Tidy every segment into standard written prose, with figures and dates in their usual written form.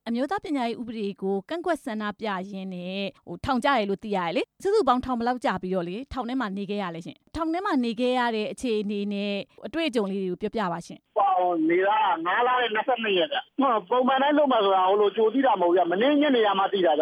အမျိုးသားပညာရေးဥပဒေကိုကန့်ကွက်ဆန္ဒပြရင်းနဲ့ထောင်ကြရလို့သိရတယ်လေစုစုပေါင်းထောင်ဘယ်လောက်ကြာပြီးတော့လေထောင်ထဲမှာနေခဲ့ရလဲရှင်ထောင်ထဲမှာနေခဲ့ရတဲ့အခြေအနေနဲ့အတွေ့အကြုံလေးတွေကိုပြောပြပါရှင်နေတာ9လနဲ့22ရက်ပုံမှန်တိုင်းလုပ်မှာဆိုတာဟိုလိုကြိုသိတာမဟုတ်ဘူးမင်းညနေရမှသိတာက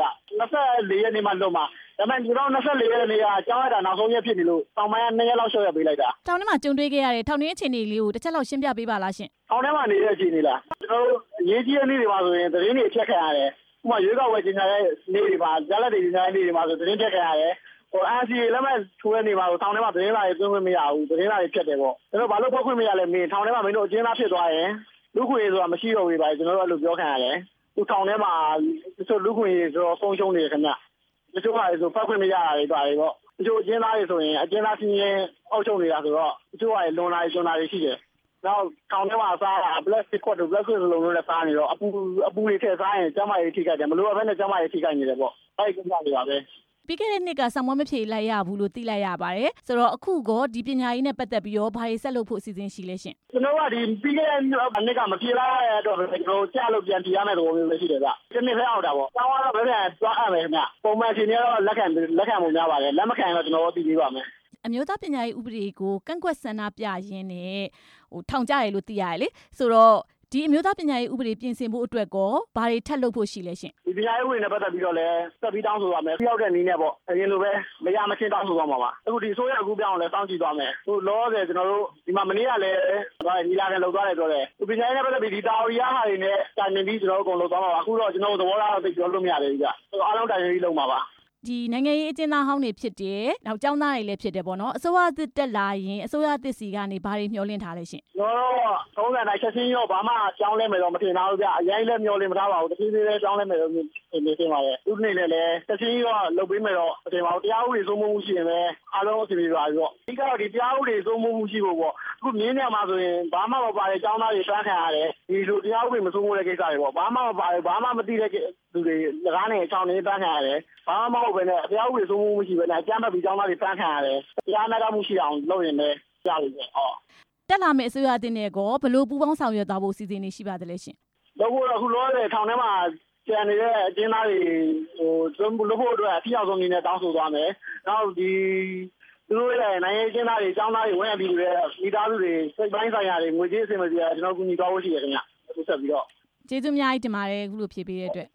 24ရက်နေ့မှလုပ်မှာဒါပေမဲ့ကျွန်တော်24ရက်နေ့ကကြောင်းရတာနောက်ဆုံးရက်ဖြစ်နေလို့တောင်ပိုင်းက2ရက်လောက်ရှော့ရပေးလိုက်တာထောင်ထဲမှာကြုံတွေ့ခဲ့ရတဲ့ထောင်တွင်းအခြေအနေလေးကိုတစ်ချက်လောက်ရှင်းပြပေးပါလားရှင်ထောင်ထဲမှာနေတဲ့အခြေအနေလားကျွန်တော်တို့ရေးကြီးတဲ့နေ့တွေမှာဆိုရင်သတင်းတွေအချက်ခံရတယ်ဥပမာရွေးကောက်ပွဲကျင်းပတဲ့နေ့တွေမှာကြားလက်တွေကျင်းပတဲ့နေ့တွေမှာဆိုသတင်းချက်ခံရတယ်RCA လက်မှတ်ထိုးတဲ့နေမှာထောင်ထဲမှာသတင်းလာရေးသွင်းခွင့်မရဘူးသတင်းလာရေးဖြတ်တယ်ပေါ့ကျွန်တော်ဘာလို့ဖွက်ခွင့်မရလဲမင်းထောင်ထဲမှာမင်းတို့အကျဉ်းသားဖြစ်သွားရင်လူခွင့်ရေးဆိုတာမရှိတော့ဘူးဗျာကျွန်တော်တို့အဲ့လိုပြောခံရတယ်သူထောင်ထဲမှာတချို့လူခွင့်ရေးဆိုတော့ဆုံးရှုံးနေတယ်ခင်ဗျတချို့ကဆိုဖွက်ခွင့်မရတာတွေပါတယ်ပေါ့တချို့အကျဉ်းသားတွေဆိုရင်အကျဉ်းသားချင်းချင်းအောက်ချုပ်နေတာဆိုတော့တချို့ကလွန်လာကျွန်းလာတွေရှိတယ်နောက်ထောင်ထဲမှာစားတာ plastic ခွက်တို့ plastic လုံးလုံးနဲ့စားနေတော့အပူတွေထည့်စားရင်ကျန်းမာရေးထိခိုက်တယ်မလိုအပ်ဘဲနဲ့ကျန်းမာရေးထိခိုက်နေတယ်ပေါ့အဲ့ဒီကိစ္စတွေပါပဲပြီးခဲ့တဲ့နှစ်ကဆောင်းမွေးမဖြေလိုက်ရဘူးလို့သိလိုက်ရပါတယ်ဆိုတော့အခုကဒီပညာရေးနဲ့ပတ်သက်ပြီးတော့ဘာတွေဆက်လုပ်ဖို့အစီအစဉ်ရှိလဲရှင်ကျွန်တော်ကဒီပြီးခဲ့တဲ့နှစ်ကမဖြေလိုက်ရတော့ကျွန်တော်ကြားလို့ပြန်ဖြေရမယ့်သဘောမျိုးပဲရှိတယ်ဗျဒီနှစ်လဲအောင်တာပေါ့ဆောင်းကတော့ဘယ်ပြန်သွားအပ်မယ်ခင်ဗျပုံမှန်အချိန်တွေကတော့လက်ခံမှုများပါတယ်လက်မခံရင်တော့ကျွန်တော်သိသေးပါမယ်အမျိုးသားပညာရေးဥပဒေကိုကန့်ကွက်ဆန္ဒပြရင်းနဲ့ထောင်ကြရလို့သိရတယ်လေဆိုတော့ဒီအမျိုးသားပညာရေးဥပဒေပြင်ဆင်ဖို့အတွက်ကောဘာတွေထပ်လုပ်ဖို့ရှိလဲရှင်ဒီပညာရေးဥပဒေနဲ့ပတ်သက်ပြီးတော့လည်းဆက်ပြီးတောင်းဆိုရမယ်ပြောက်တဲ့နည်းနဲ့ပေါ့အရင်လိုပဲမရမချင်းတောင်းဆိုသွားမှာပါအခုဒီဆိုရအခုပြောင်းလဲစောင့်ကြည့်သွားမယ်ဟိုလောဆယ်ကျွန်တော်တို့ဒီမှာမနေ့ကလည်းဒီလာကန်လောက်သွားတယ်ပြောတယ်ဒီပညာရေးနဲ့ပတ်သက်ပြီးဒီတာဝရီယာဟာတွေနဲ့တိုင်ပင်ပြီးကျွန်တော်တို့အကုန်လောက်သွားမှာပါအခုတော့ကျွန်တော်တို့သဘောထားတော့သိပြောလို့မရသေးဘူးကြအားလုံးတိုင်ပင်ပြီးလုပ်မှာပါဒီနိုင်ငံရေးအကျဉ်းသားဟောင်းတွေဖြစ်တယ်။နောက်ကျောင်းသားတွေလည်းဖြစ်တယ်ပေါ့နော်။အစိုးရသစ်တက်လာရင်အစိုးရသစ်စီကနေဘာတွေမျှော်လင့်ထားလဲရှင်။ကျွန်တော်တို့ထုံးစံတိုင်းချက်ချင်းရောဘာမှကြောင်းလဲမယ်တော့မထင်ပါဘူးဗျ။အရင်လည်းမျှော်လင့်မထားပါဘူး။တဖြည်းဖြည်းလေးကြောင်းလဲမယ်လို့နေသိပါရဲ့။သူ့နေ့လည်းချက်ချင်းရောလုပ်ပေးမယ်တော့မထင်ပါဘူး။တရားဥပဒေစိုးမိုးမှုရှိရင်လည်းအားလုံးအစီအစဉ်ပါပြီပေါ့။အဓိကတော့ဒီတရားဥပဒေစိုးမိုးမှုရှိဖို့ပေါ့။အခုမြင်းညံမှာဆိုရင်ဘာမှမပါတဲ့ကျောင်းသားတွေစမ်းခံရတယ်။ဒီလိုတရားဥပဒေမစိုးမိုးတဲ့ကိစ္စတွေပေါ့။ဘာမှမပါဘူးဘာမှမသိတဲ့သူတွေလကားနဲ့အချောင်းနေစမ်းခံရတယ်။ဘာမှမဟုတ်ဘဲနဲ့တရားဥပဒေစိုးမိုးမှုရှိဘဲနဲ့အကြမ်းဖက်ပြီးကျောင်းသားတွေစမ်းခံရတယ်။တရားနာမှုရှိအောင်လုပ်ရင်လည်းကြားလိမ့်မယ်တက်လာမယ့်အစိုးရတင်တဲ့ကောဘလို့ပူပေါင်းဆောင်ရွက်သွားဖို့စီစဉ်နေရှိပါသလဲရှင်လုပ်ဖို့တော့အခုလောဆယ်ထောင်ထဲမှာကျန်နေတဲ့အကျဉ်းသားတွေလုပ်ဖို့အတွက်အထူးအောင်ဆုံးနေနဲ့တောင်းဆိုသွားမယ်နောက်ဒီသူတို့ရဲ့နိုင်ငံရေးကျင်းသားတွေအကြောင်းသားတွေဝင်ပြီးတဲ့မိသားစုတွေစိတ်ပိုင်းဆိုင်ရာတွေငွေကြေးအဆင်မပြေကျွန်တော်ကူညီသွားဖို့ရှိတယ်ခင်ဗျအခုဆက်ပြီးတော့ကျေးဇူးအများကြီးတင်ပါတယ်အခုလိုဖြေပေးတဲ့အတွက်